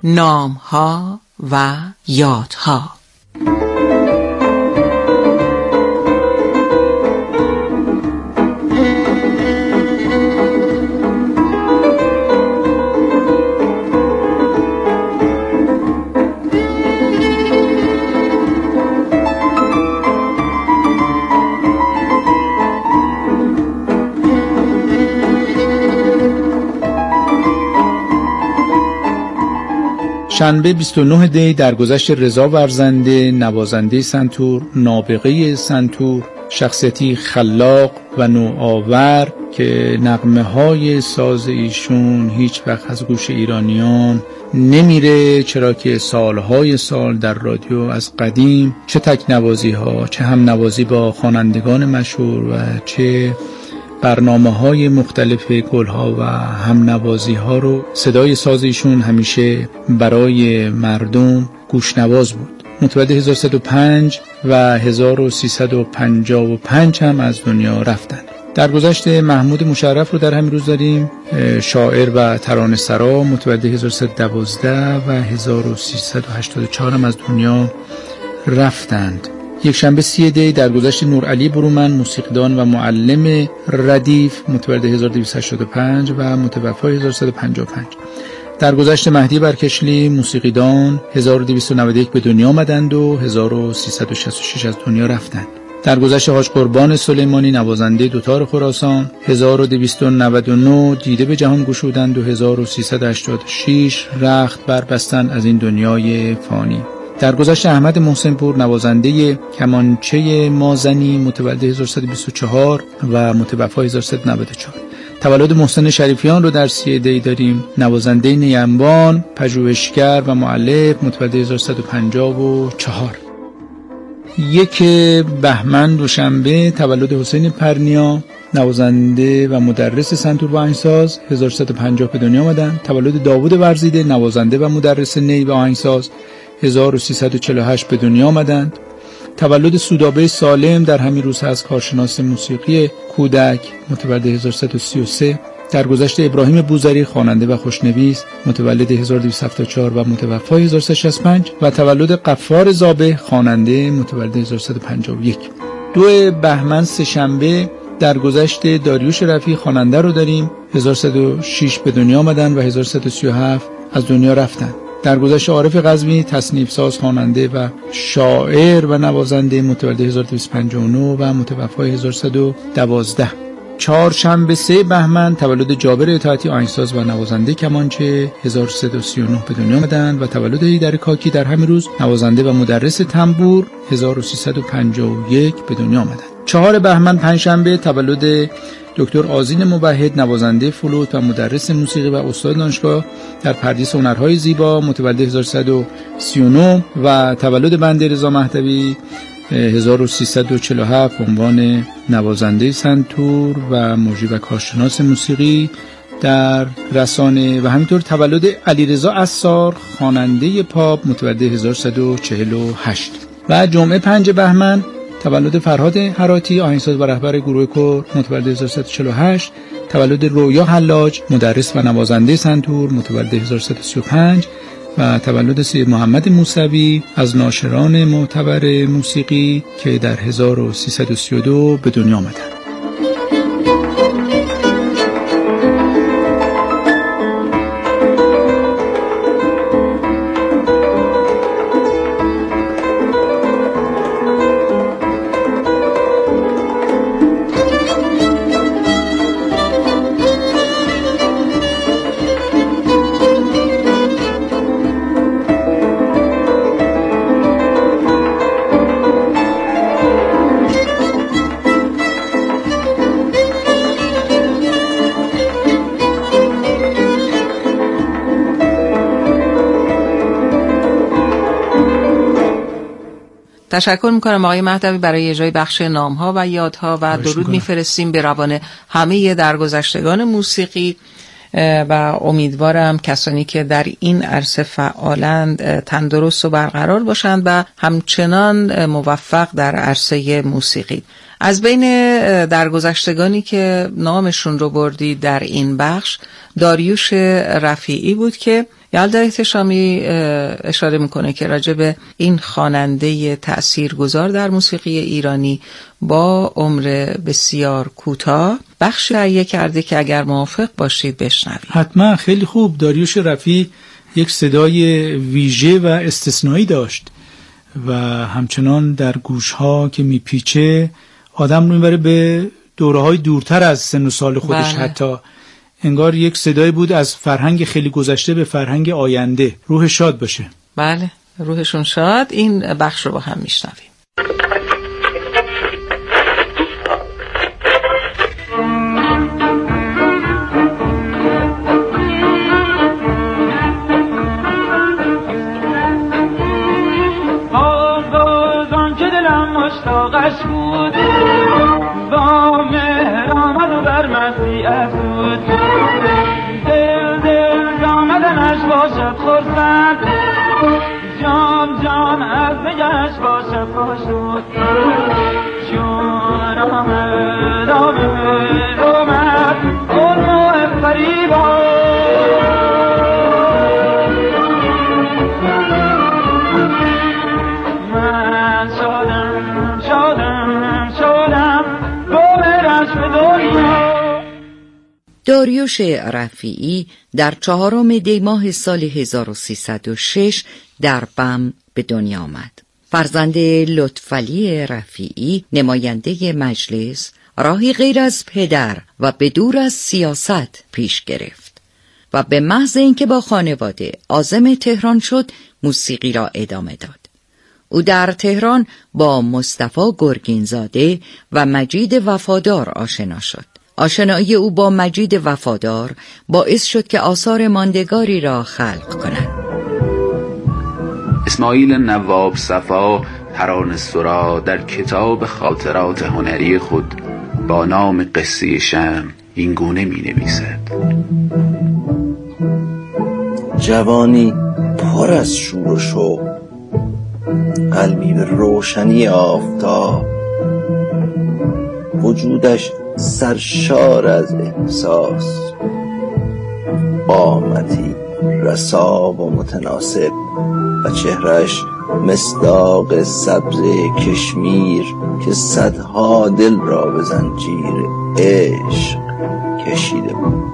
نام‌ها و یادها. شنبه 29 دی درگذشت رضا ورزنده، نوازنده سنتور، نابغه سنتور، شخصیتی خلاق و نوآور که نغمه‌های ساز ایشون هیچ وقت از گوش ایرانیان نمیره، چرا که سالهای سال در رادیو از قدیم چه تکنوازی‌ها، چه هم نوازی با خوانندگان مشهور و چه برنامه‌های مختلف گل‌ها و هم نوازی‌ها رو صدای ساز ایشون همیشه برای مردم گوشنواز بود. متولد 1105 و 1355 هم از دنیا رفتند. درگذشت محمود مشرف رو در همین روز داریم، شاعر و ترانه‌سرا، متولد 1312 و 1384 هم از دنیا رفتند. یک شنبه 30 دی درگذشت نورعلی برومند، موسیقیدان و معلم ردیف، متولد 1285 و متوفی 1155. درگذشت مهدی برکشلی، موسیقیدان، 1291 به دنیا آمدند و 1366 از دنیا رفتند. درگذشت حاج قربان سلیمانی، نوازنده دوتار خراسان، 1299 دیده به جهان گشودند و 1386 رخت بربستند از این دنیای فانی. درگذشت احمد محسن پور، نوازنده کمانچه مازنی، متولد 1124 و متوفی 1194. تولد محسن شریفیان رو در 30 دی داریم، نوازنده نیمبان، پژوهشگر و مؤلف، متولد 1154. 1 بهمن دوشنبه تولد حسین پرنیا، نوازنده و مدرس سنتور و آهنگساز، 1150 به دنیا آمدند. تولد داوود ورزیده، نوازنده و مدرس نی و آهنگساز، 1348 به دنیا آمدند. تولد سودابه سالم در همین روز هست، کارشناس موسیقی کودک، متولد 1133. درگذشت ابراهیم بوذری، خواننده و خوشنویس، متولد 1274 و متوفی 1365 و تولد غفار زابه، خواننده، متولد 1351. 2 بهمن سه‌شنبه درگذشت داریوش رفیع، خواننده رو داریم، 1106 به دنیا آمدند و 1137 از دنیا رفتند. درگذشت عارف قزوینی، تصنیف ساز، خواننده و شاعر و نوازنده، متولد 1259 و متوفی 1112. 4 شنبه 3 بهمن تولد جابر اطاعتی، آهنگساز و نوازنده کمانچه، 1339 به دنیا آمدند و تولد ایدر کاکی در همین روز، نوازنده و مدرس تنبور، 1351 به دنیا آمدند. 4 بهمن پنجشنبه تولد دکتر آذین موحد، نوازنده فلوت و مدرس موسیقی و استاد دانشگاه در پردیس هنرهای زیبا، متولد 1339 و تولد بنده رضا مهدوی، 1347 به عنوان نوازنده سنتور و مجری و کارشناس موسیقی در رسانه و همینطور تولد علیرضا عصار، خواننده پاپ، متولد 1148. و جمعه 5 بهمن تولد فرهاد هراتی، آهنگساز و رهبر گروه کور، متولد 1348. تولد رویا حلاج، مدرس و نوازنده سنتور، متولد 1135 و تولد سید محمد موسوی از ناشران معتبر موسیقی که در 1332 به دنیا آمدند. تشکر میکنم آقای مهدوی برای اجرای بخش نام‌ها و یادها و درود میفرستیم به روان همه درگذشتگان موسیقی و امیدوارم کسانی که در این عرصه فعالند تندرست و برقرار باشند و همچنان موفق در عرصه موسیقی. از بین درگذشتگانی که نامشون رو بردی در این بخش داریوش رفیعی بود که یلدا احتشامی اشاره میکنه که راجع به این خواننده تأثیرگذار در موسیقی ایرانی با عمر بسیار کوتاه بخشی تهیه کرده که اگر موافق باشید بشنوید. حتما. خیلی خوب. داریوش رفیعی یک صدای ویژه و استثنایی داشت و همچنان در گوشها که میپیچه آدم رو میبره به دوره‌های دورتر از سن و سال خودش. بله. حتی انگار یک صدای بود از فرهنگ خیلی گذشته به فرهنگ آینده. روح شاد باشه. بله، روحشون شاد. این بخش رو با هم میشنویم. مشتاقش بود با مهر آمد و بر مسیح افزود دل آمدنش باشد خرسند جام از نگهش باشد خوشود چون آمد قرم و فریبا داریوش رفیعی در 4 دی ماه سال 1306 در بم به دنیا آمد. فرزند لطفعلی رفیعی نماینده مجلس راهی غیر از پدر و بدور از سیاست پیش گرفت و به محض اینکه با خانواده عازم تهران شد موسیقی را ادامه داد. او در تهران با مصطفی گرگینزاده و مجید وفادار آشنا شد. آشنایی او با مجید وفادار باعث شد که آثار ماندگاری را خلق کند. اسماعیل نواب صفا ترانه‌سرا در کتاب خاطرات هنری خود با نام قصه شمع این گونه می نویسد: جوانی پر از شور و شوق، قلبی به روشنی آفتاب، وجودش سرشار از احساس، قامتی رسا و متناسب و چهرهش مصداق سبز کشمیر که صدها دل را به زنجیر عشق کشیده بود.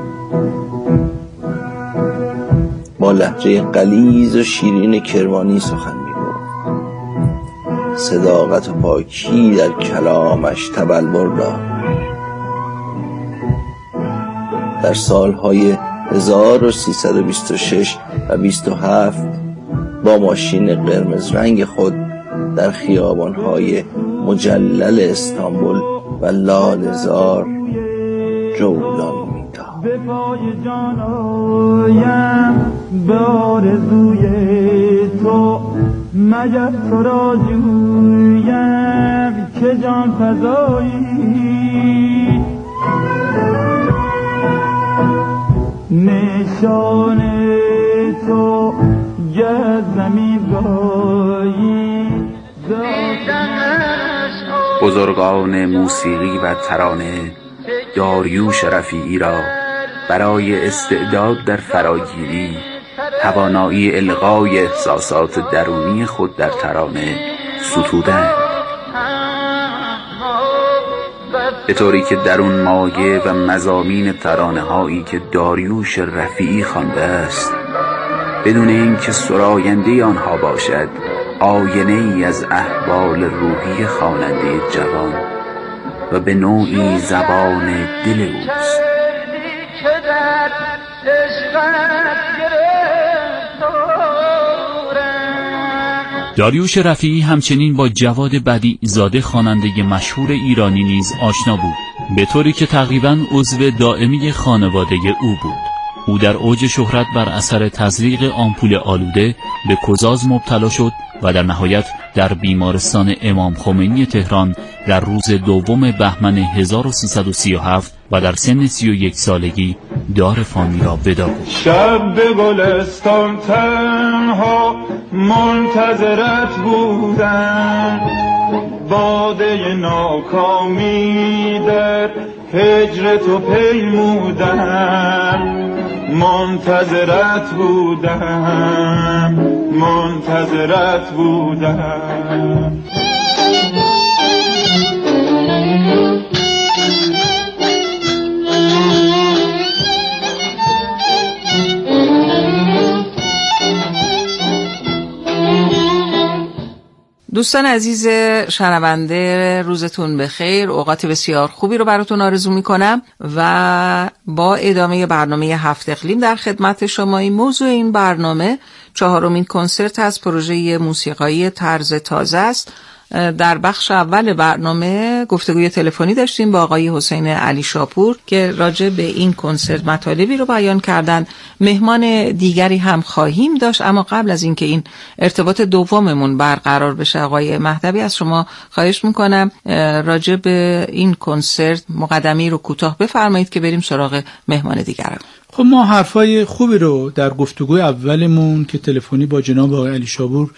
با لهجه غلیظ و شیرین کرمانی سخن می‌گفت. صداقت و پاکی در کلامش تبلور داشت. در سالهای 1326 و 27 با ماشین قرمز رنگ خود در خیابانهای مجلل استانبول و لاله‌زار جولان می‌داد. به پای جان آیم به آرزوی تو، مگر تو را جویم که جان فزایی، نشان تو گه زمین گایی. بزرگان موسیقی و ترانه داریوش رفیعی را برای استعداد در فراگیری، توانایی القای احساسات درونی خود در ترانه ستودند، به طوری که درون مایه و مضامین ترانه هایی که داریوش رفیعی خوانده است بدون اینکه سراینده آنها باشد آینه ای از احوال روحی خواننده جوان و به نوعی زبان دل اوست. داریوش رفیعی همچنین با جواد بدیع‌زاده خواننده مشهور ایرانی نیز آشنا بود، به طوری که تقریباً عضو دائمی خانواده او بود. او در اوج شهرت بر اثر تزریق آمپول آلوده به گزاز مبتلا شد و در نهایت در بیمارستان امام خمینی تهران در روز 2 بهمن 1337 و در سن 31 سالگی دار فانی را ودا گفت. شب به گلستان تنها منتظرت بودم، باده ناکامی در هجر تو پیمودم، منتظرت بودم. دوستان عزیز شنونده، روزتون بخیر، اوقات بسیار خوبی رو براتون آرزو میکنم و با ادامه برنامه هفت اقلیم در خدمت شما. این موضوع این برنامه 4مین کنسرت از پروژه موسیقایی طرز تازه است. در بخش اول برنامه گفتگوی تلفنی داشتیم با آقای حسین علی شاپور که راجع به این کنسرت مطالبی رو بیان کردن. مهمان دیگری هم خواهیم داشت، اما قبل از اینکه این ارتباط دوممون برقرار بشه آقای مهدوی، از شما خواهش میکنم راجع به این کنسرت مقدمه‌ای رو کوتاه بفرمایید که بریم سراغ مهمان دیگر. خب ما حرفای خوبی رو در گفتگوی اولمون که تلفنی با جناب آقای علی شاپور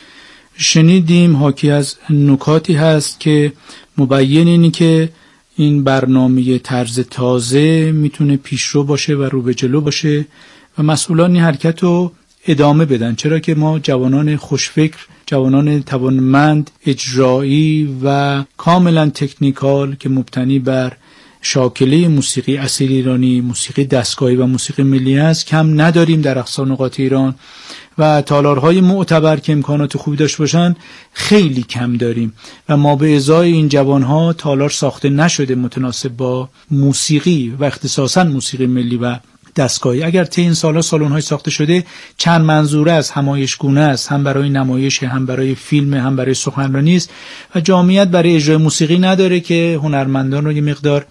شنیدیم، حاکی از نکاتی هست که مبین اینی که این برنامه طرز تازه میتونه پیشرو باشه و رو به جلو باشه و مسئولان این حرکت رو ادامه بدن، چرا که ما جوانان خوشفکر، جوانان توانمند، اجرایی و کاملا تکنیکال که مبتنی بر شاکله موسیقی اصیل ایرانی، موسیقی دستگاهی و موسیقی ملی است کم نداریم در اقصا نقاط ایران و تالارهای معتبر که امکانات خوبی داشت باشن خیلی کم داریم و ما به ازای این جوانها تالار ساخته نشده متناسب با موسیقی و اختصاصا موسیقی ملی و دستگاهی. اگر طی این سالها سالن‌های ساخته شده چند منظوره است، همایشگونه است، هم برای نمایش، هم برای فیلم، هم برای سخنرانی است و جامعیت برای اجرای موسیقی نداره که هنرمندان رو یه مقدار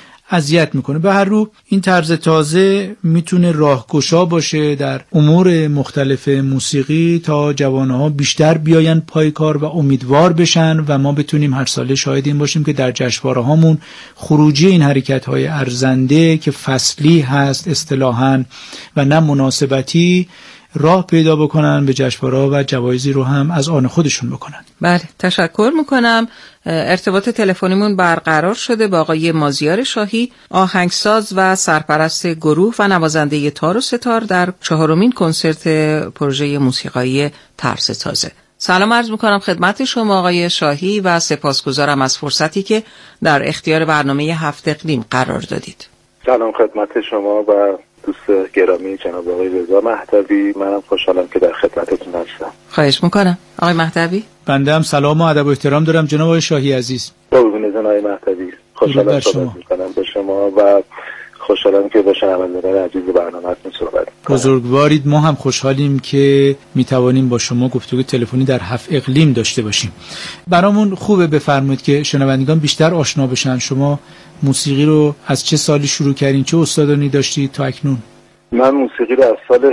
اذیت میکنه. به هر رو این طرز تازه میتونه راهگشا باشه در امور مختلف موسیقی تا جوانها بیشتر بیاین پای کار و امیدوار بشن و ما بتونیم هر ساله شاهد این باشیم که در جشنواره‌هامون خروجی این حرکت‌های ارزنده که فصلی هست اصطلاحاً و نه مناسبتی راه پیدا بکنن به جشنواره‌ها و جوایزی رو هم از آن خودشون بکنن. بله، تشکر میکنم. ارتباط تلفنیمون برقرار شده با آقای مازیار شاهی، آهنگساز و سرپرست گروه و نوازنده تار و ستار در 4مین کنسرت پروژه موسیقایی طرز تازه. سلام عرض میکنم خدمت شما آقای شاهی و سپاسگزارم از فرصتی که در اختیار برنامه هفت اقلیم قرار دادید. سلام خدمت شما و دوست گرامی جناب آقای رضا مهدوی. منم خوشحالم که در خدمتتون هستم. خواهش میکنم آقای مهدوی. بنده هم سلام و ادب و احترام دارم جناب آقای شاهی عزیز. قربون آقای مهدوی. خوشحالم صحبت میکنم با شما و خوشحالم که با شنوندگان عزیز برنامه‌تون صحبت میکنم. بزرگوارید. ما هم خوشحالیم که میتوانیم با شما گفتگو تلفنی در هفت اقلیم داشته باشیم. برامون خوبه بفرمایید که شنوندگان بیشتر آشنا بشن. شما موسیقی رو از چه سالی شروع کردین؟ چه استادانی داشتید تا اکنون؟ من موسیقی رو از سال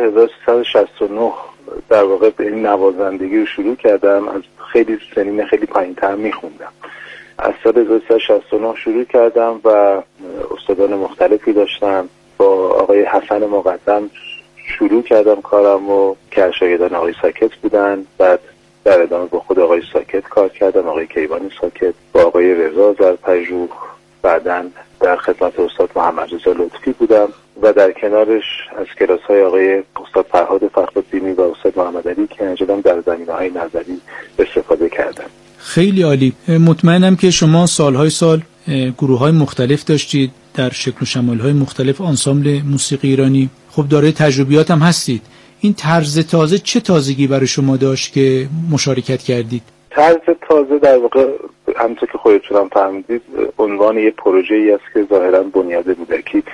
1369 در واقع به این نوازندگی رو شروع کردم. از خیلی سنین خیلی پایین‌تر میخوندم. از سال 1369 شروع کردم و استادان مختلفی داشتم. با آقای حسن مقدم شروع کردم کارم و که شاگردان آقای ساکت بودن. بعد در ادامه با خود آقای ساکت کار کردم، آقای کیوانی ساکت، با آقای رضا زرپژوه. بعداً در خدمت استاد محمد رضا لطفی بودم و در کنارش از کلاس‌های آقای استاد فرهاد فخرالدینی و استاد محمد علی که انجام در زمینه‌های نظری استفاده کردم. خیلی عالی. مطمئنم که شما سالهای سال گروه‌های مختلف داشتید در شکل و شمایل‌های مختلف آنسامبل موسیقی ایرانی. خب دارای تجربیات هم هستید. این طرز تازه چه تازگی برای شما داشت که مشارکت کردید؟ طرز تازه در واقع همونطور که خودتون هم فهمیدید عنوان یه پروژه‌ای است که ظاهراً بنیاد بودکی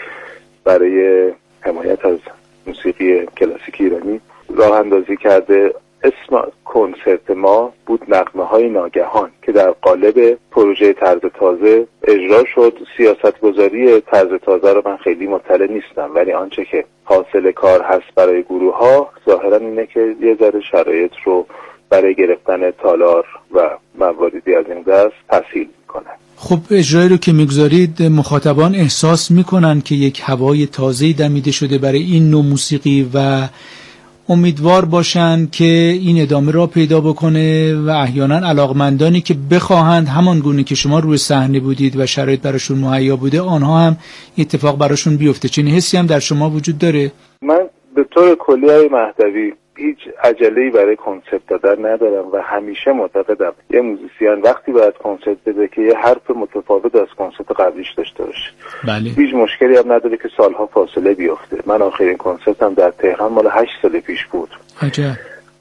برای حمایت از موسیقی کلاسیک ایرانی راه اندازی کرده. اسم کنسرت ما بود نغمه‌های ناگهان که در قالب پروژه طرز تازه اجرا شد. سیاست‌گذاری طرز تازه رو من خیلی مطلع نیستم، ولی آنچه که حاصل کار هست برای گروه‌ها ظاهراً اینه که یه ذره شرایط رو برای گرفتن تالار و مواردی از این دست تسهیل میکنن. خب اجرایی رو که میگذارید مخاطبان احساس میکنن که یک هوای تازه‌ای دمیده شده برای این نوع موسیقی و امیدوار باشن که این ادامه را پیدا بکنه و احیانا علاقمندانی که بخواهند همان گونه که شما روی صحنه بودید و شرایط براشون مهیا بوده آنها هم اتفاق براشون بیفته. چنین حسی هم در شما وجود داره؟ من به طور کلی های مهدوی هیچ عجله‌ای برای کنسرت دادن ندارم و همیشه معتقدم یه موزیسین وقتی باید کنسرت بده که یه حرف متفاوت از کنسرت قبلیش داشته باشه. بله. هیچ مشکلی هم نداره که سالها فاصله بیفته. من آخرین کنسرتم در تهران مال 8 سال پیش بود. عجب.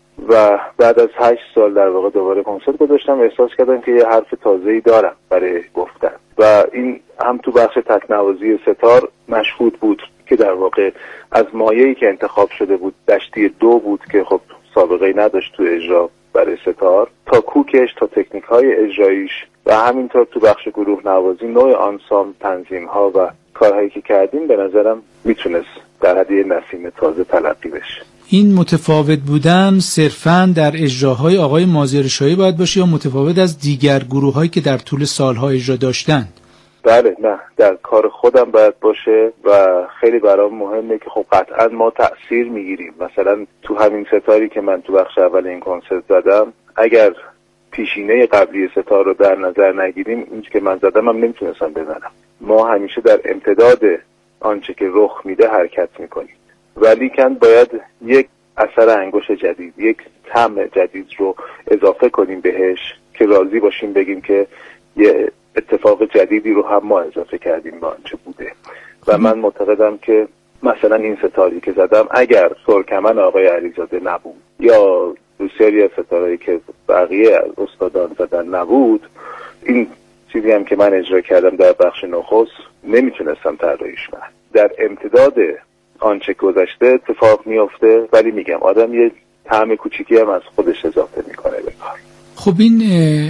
و بعد از 8 سال در واقع دوباره کنسرت گذاشتم، احساس کردم که یه حرف تازه‌ای دارم برای گفتن و این هم تو بخش تکنوازی ستار مشهود بود که در واقع از مایه‌ای که انتخاب شده بود دشتی 2 بود که خب سابقه‌ای نداشت تو اجرا برای ستار، تا کوکش تا تکنیک‌های اجراییش و همینطور تو بخش گروه نوازی نوع آنسامبل، تنظیم‌ها و کارهایی که کردیم به نظرم میتونست در حد یه نسیم تازه تلقی بشه. این متفاوت بودن صرفاً در اجراهای آقای مازیار شاهی باید باشه یا متفاوت از دیگر گروه‌هایی که در طول سالها اجرا داشتند؟ بله، نه، در کار خودم باید باشه و خیلی برام مهمه که خب قطعا ما تأثیر میگیریم. مثلا تو همین ستاری که من تو بخش اول این کنسرت زدم، اگر پیشینه قبلی ستار رو در نظر نگیریم این که من زدم هم نمیتونستم بزنم. ما همیشه در امتداد آنچه که رخ میده حرکت میکنیم، ولی کن باید یک اثر انگشت جدید، یک طعم جدید رو اضافه کنیم بهش که راضی باشیم بگیم که یه اتفاق جدیدی رو هم ما اضافه کردیم به آنچه بوده. و من معتقدم که مثلا این ستاری که زدم اگر سرکمن آقای علیزاده نبود یا بسیاری از ستارهایی که بقیه استادان زدن نبود، این چیزی هم که من اجرا کردم در بخش نخست نمیتونستم طراحیش کنم. در امتداد آنچه گذشته اتفاق میفته، ولی میگم آدم یه طعم کوچیکی هم از خودش اضافه میکنه به کار. خب این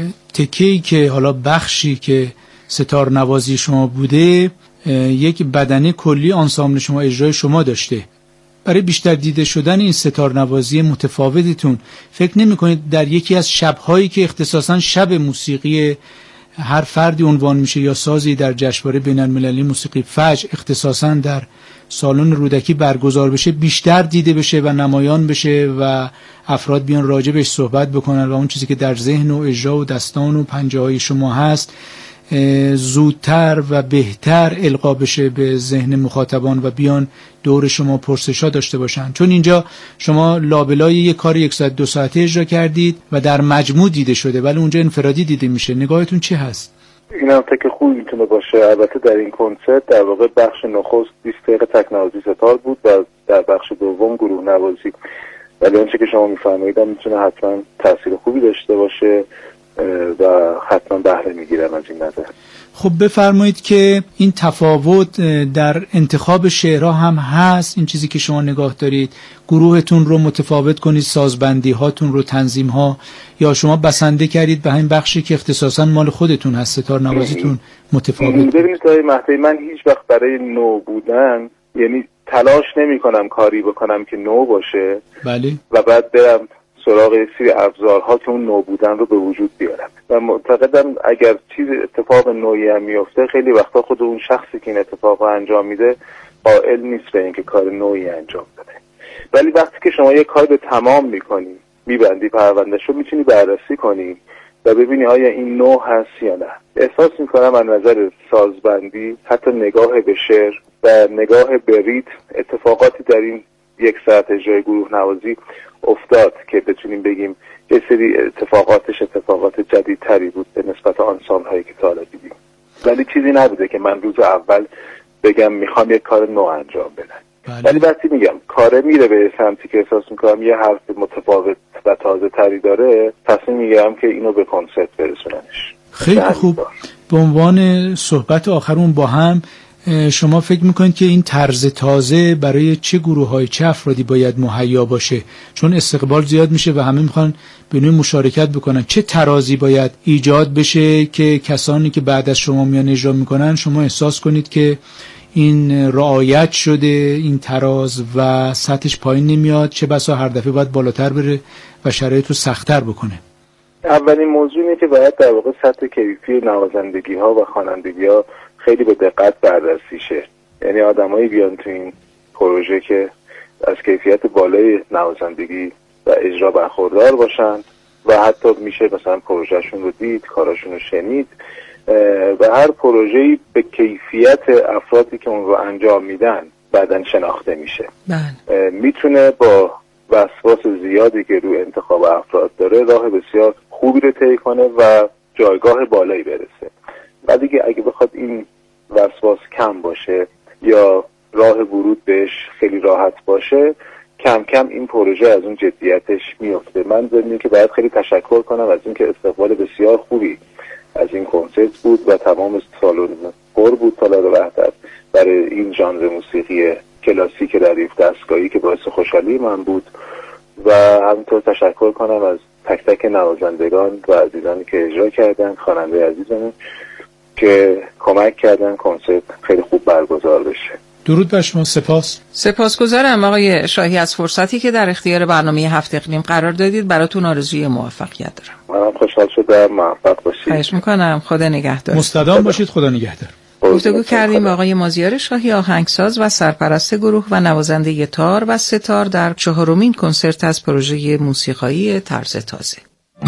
تکه‌ای که حالا بخشی که ستار نوازی شما بوده یک بدنه کلی آنسامبل شما اجرای شما داشته. برای بیشتر دیده شدن این ستار نوازی متفاوتتون فکر نمی کنید در یکی از شب‌هایی که اختصاصاً شب موسیقی هر فردی عنوان میشه یا سازی در جشنواره بین‌المللی موسیقی فجر اختصاصاً در سالن رودکی برگزار بشه بیشتر دیده بشه و نمایان بشه و افراد بیان راجع بهش صحبت بکنن و اون چیزی که در ذهن و اجرا و دستان و پنجه‌های شما هست زودتر و بهتر القا بشه به ذهن مخاطبان و بیان دور شما پرسشا داشته باشن؟ چون اینجا شما لابلای یک کار 1 ساعت 2 ساعته اجرا کردید و در مجموع دیده شده، ولی اونجا انفرادی دیده میشه. نگاهتون چی هست؟ این هم که خوب میتونه باشه. البته در این کنسرت در واقع بخش نخست 20 دقیقه تکنوازی ستار بود و در بخش دوم گروه نوازی، ولی آنچه که شما میفرمایید میتونه حتما تاثیر خوبی داشته باشه و حتما بهره میگیرم از این نظر. خب بفرمایید که این تفاوت در انتخاب شعرها هم هست، این چیزی که شما نگاه دارید گروهتون رو متفاوت کنید، سازبندی هاتون رو، تنظیم ها، یا شما بسنده کردید به همین بخشی که اختصاصا مال خودتون هست ستار نوازیتون متفاوت؟ ببینید آقای مهدی، من هیچ وقت برای نو بودن یعنی تلاش نمی کنم کاری بکنم که نو باشه. بله. و بعد برم سراغ سری ابزارها که اون نو بودن رو به وجود بیارم و معتقدم اگر چیز اتفاق نوعی هم میفته خیلی وقتا خود اون شخصی که این اتفاق رو انجام میده قائل نیست به اینکه کار نوعی انجام بده. ولی وقتی که شما یه کار به تمام میکنی، میبندی پروندهش رو، میتونی بررسی کنی و ببینی آیا این نوع هست یا نه. احساس میکنم از نظر سازبندی، حتی نگاه به شعر و نگاه به ریتم، اتفاقاتی در این 1 ساعت اجرای گروه نوازی افتاد که بتونیم بگیم یه سری اتفاقات جدیدتری بود به نسبت آنسامبل هایی که تا حالا دیدیم، ولی چیزی نبوده که من روز اول بگم میخوام یک کار نو انجام بدم. ولی وقتی میگم کاره میره به سمتی که احساس میکنم یه حرف متفاوت و تازه تری داره، تصمیم میگیرم که اینو به کنسرت برسونمش. خیلی خوب. به عنوان صحبت آخرون با هم، شما فکر میکنید که این طرز تازه برای چه گروه‌های، چه افرادی باید مهیا باشه؟ چون استقبال زیاد میشه و همه میخوان به نوعی مشارکت بکنن. چه ترازی باید ایجاد بشه که کسانی که بعد از شما میان اجرا میکنن شما احساس کنید که این رعایت شده، این تراز و سطحش پایین نمیاد، چه بسا هر دفعه باید بالاتر بره و شرایط رو سخت‌تر بکنه؟ اولین موضوع اینه که باید در واقع سطح کیفی نوازندگی ها و خوانندگی ها خیلی به دقت بررسی شه. یعنی آدمایی بیان تو این پروژه که از کیفیت بالای نوازندگی و اجرا برخوردار باشن و حتی میشه مثلا پروژهشون رو دید، کاراشون رو شنید و هر پروژه‌ای به کیفیت افرادی که اون رو انجام میدن بعدن شناخته میشه. میتونه با وسواس زیادی که روی انتخاب افراد داره راه بسیار خوبی رو طی کنه و جایگاه بالایی برسه. و دیگه اگه بخواد این وسواس کم باشه یا راه ورود بهش خیلی راحت باشه، کم کم این پروژه از اون جدیتش میفته. من ضمن که باید خیلی تشکر کنم از اینکه استقبال بسیار خوبی از این کنسرت بود و تمام سالن پر بود تالار وحدت برای این ژانر موسیقی کلاسیک ردیف دستگاهی که باعث خوشحالی من بود و همینطور تشکر کنم از تک تک نوازندگان و عزیزانی که اجرا کردن، خواننده عزیزمون که کمک کردن کنسرت خیلی خوب برگزار بشه. درود بر شما. سپاسگزارم آقای شاهی از فرصتی که در اختیار برنامه هفت اقلیم قرار دادید. براتون آرزوی موفقیت دارم. منم خوشحال شدم. موفق باشید. خواهش میکنم. خدا نگهدار. مستدام باشید. خدا نگهدار. گفتگو کردیم با آقای مازیار شاهی، آهنگساز و سرپرست گروه و نوازنده تار و ستار در 4مین کنسرت از پروژه موسیقایی طرز تازه.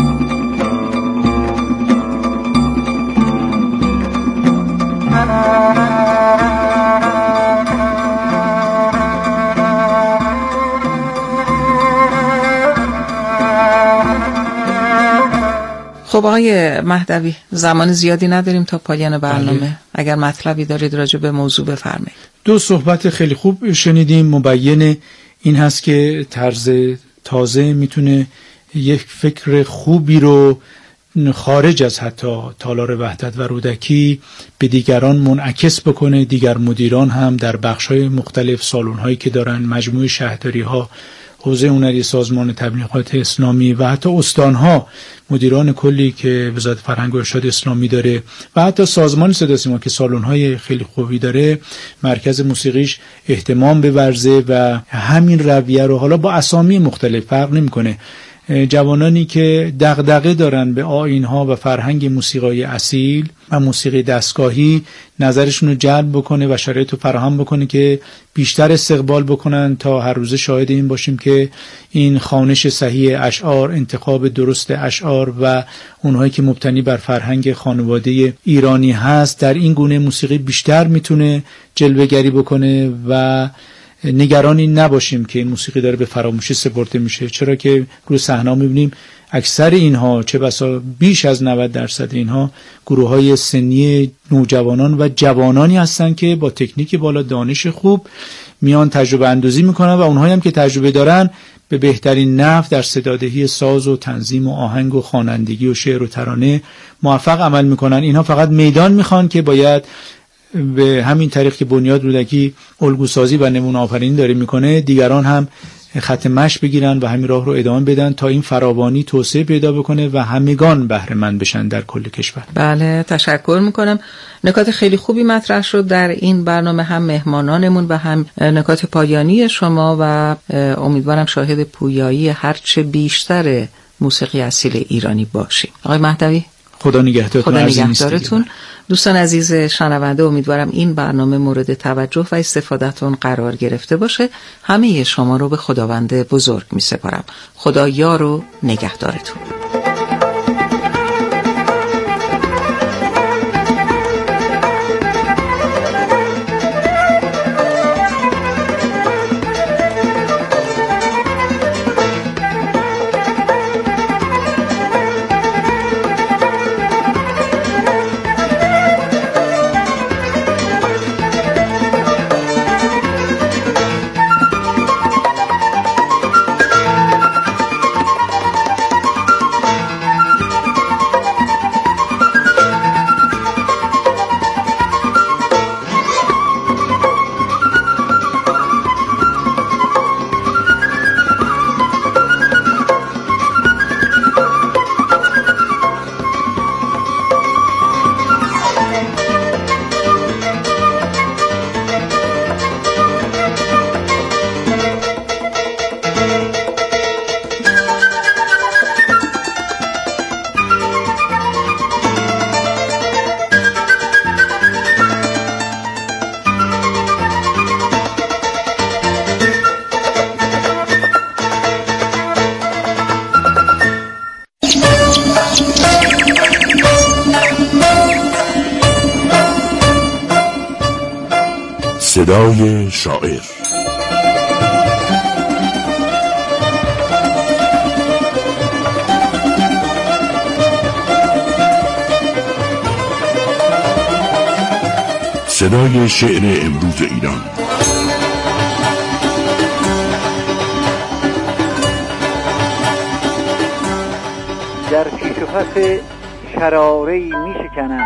خب آقای مهدوی، زمان زیادی نداریم تا پایان برنامه. بله. اگر مطلبی دارید راجع به موضوع بفرمایید. دو صحبت خیلی خوب شنیدیم. مبین این هست که طرز تازه میتونه یک فکر خوبی رو خارج از حتی تالار وحدت و رودکی به دیگران منعکس بکنه. دیگر مدیران هم در بخش‌های مختلف، سالن‌هایی که دارن، مجموعه شهرداری‌ها، حوزه هنری سازمان تبلیغات اسلامی و حتی استان‌ها، مدیران کلی که وزارت فرهنگ و ارشاد اسلامی داره و حتی سازمان صدا و سیما که سالن‌های خیلی خوبی داره، مرکز موسیقیش اهتمام بورزه و همین رویه رو حالا با اسامی مختلف فرق نمی‌کنه. جوانانی که دغدغه دارن به آیین‌ها و فرهنگ موسیقی اصیل و موسیقی دستگاهی نظرشون رو جلب بکنه و شرایط رو فراهم بکنه که بیشتر استقبال بکنن تا هر روزه شاهد این باشیم که این خوانش صحیح اشعار، انتخاب درست اشعار و اونهایی که مبتنی بر فرهنگ خانواده ایرانی هست در این گونه موسیقی بیشتر میتونه جلوه‌گری بکنه و نگرانی نباشیم که این موسیقی داره به فراموشی سپرده میشه. چرا که روی صحنه میبینیم اکثر اینها، چه بسا بیش از 90% اینها، گروه‌های سنی نوجوانان و جوانانی هستن که با تکنیک بالا، دانش خوب میان تجربه اندازی میکنن و اونهایی هم که تجربه دارن به بهترین نحو در صدادهی ساز و تنظیم و آهنگ و خوانندگی و شعر و ترانه موفق عمل میکنن. اینها فقط میدان میخوان که باید به همین طریق که بنیاد رودکی الگوسازی و نمونه آفرینی داره میکنه، دیگران هم خط مشی بگیرن و همین راه رو ادامه بدن تا این فراوانی توسعه پیدا بکنه و همگان بهره مند بشن در کل کشور. بله، تشکر میکنم. نکات خیلی خوبی مطرح شد در این برنامه، هم مهمانانمون و هم نکات پایانی شما و امیدوارم شاهد پویایی هرچه بیشتر موسیقی اصیل ایرانی باشیم. آقای مهدوی، خدا نگهدارتون. دوستان عزیز شنونده، امیدوارم این برنامه مورد توجه و استفادهتون قرار گرفته باشه. همه شما رو به خداوند بزرگ می سپارم. خدا یار و نگهدارتون. صدای شاعر. صدای شعر امروز ایران. در پیش و پس شراره‌ای می شکنم،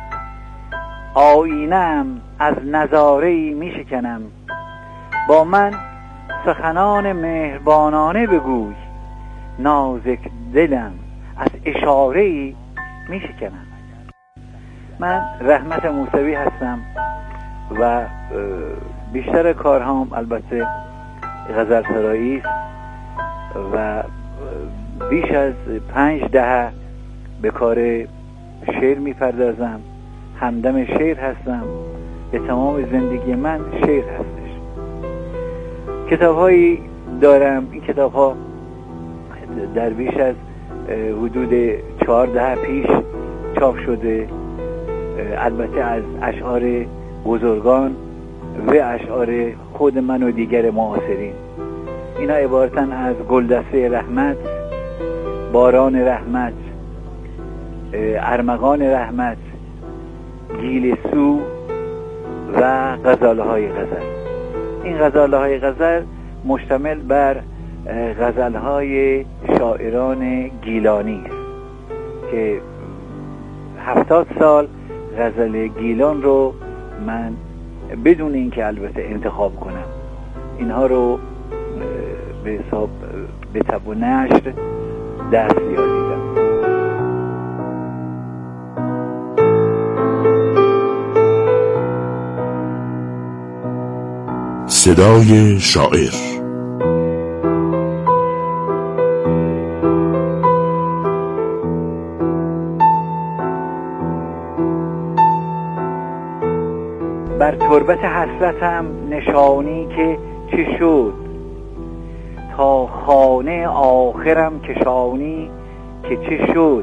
آینه‌ام از نظاره‌ای می شکنم. با من سخنان مهربانانه بگوی، نازک دلم از اشاره‌ای می شکنم. من رحمت موسوی هستم و بیشتر کارهام البته غزلسرایی است و بیش از 5 دهه به کار شعر میپردازم. همدم شعر هستم. به تمام زندگی من شعر هستش. کتاب‌هایی دارم. این کتاب‌ها در بیش از حدود 4 دهه پیش چاپ شده، البته از اشعار بزرگان و اشعار خود من و دیگر معاصرین. اینا عبارتن از گلدسته رحمت، باران رحمت، ارمغان رحمت، گیلسو و غزالهای غزل. این غزالهای غزل مشتمل بر غزلهای شاعران گیلانی است که 70 سال غزل گیلان رو من بدون اینکه البته انتخاب کنم اینها رو به حساب به تب و نشر دست یابیدم. صدای شاعر. بر تربت حسرتم نشانی که چه شد، تا خانه آخرم کشانی که چه شد.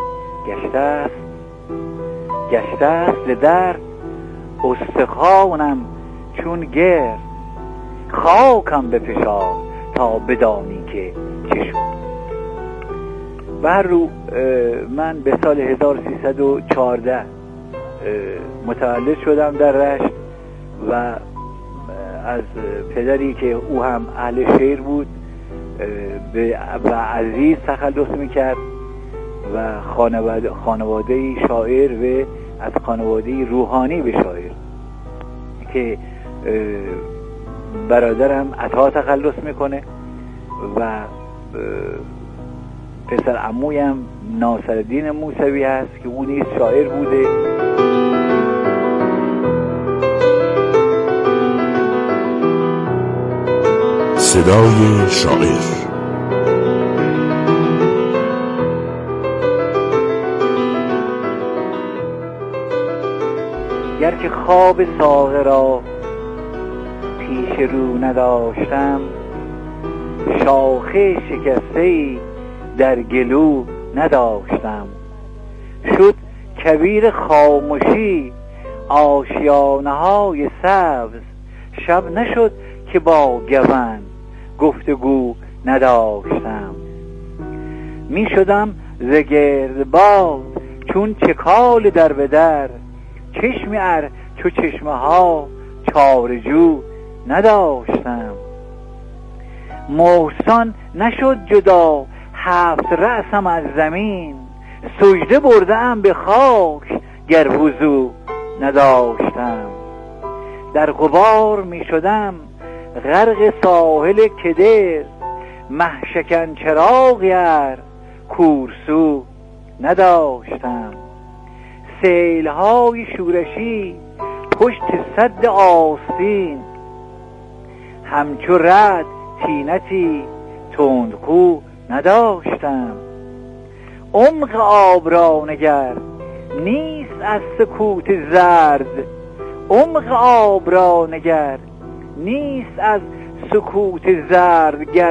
گشته است در استخوانم چون گرد، خاکم بفشار تا بدانی که چه شد. بر رو من به سال 1314 متولد شدم در رشت و از پدری که او هم اهل شعر بود و عزیز تخلص میکرد و خانواده شاعر و از خانواده روحانی به شاعر که برادرم عطا تخلص میکنه و پسر عمویم ناصرالدین موسوی هست که اون نیز شاعر بوده. صدای شاعر. گر که خواب ساغر را پیش رو نداشتم، شاخه شکسته‌ای در گلو نداشتم. شد کویر خاموشی آشیانه های سبز، شب نشد که با گون گفتگو نداشتم. می شدم ز گردباد چون چکال در به در، چشم ار چو چشمه ها چارجو نداشتم. محسن نشد جدا 7 رأسم از زمین، سجده بردم به خاک گر وضو نداشتم. در غبار می شدم غرق ساحل کدر، محشکن چراغی ار کورسو نداشتم. سیلهای شورشی پشت سد آستین، همچو رعد طینتی تندخو نداشتم. عمق آب را نگر نیست از سکوت زرد، عمق آب را نگر نیست از سکوت زرد.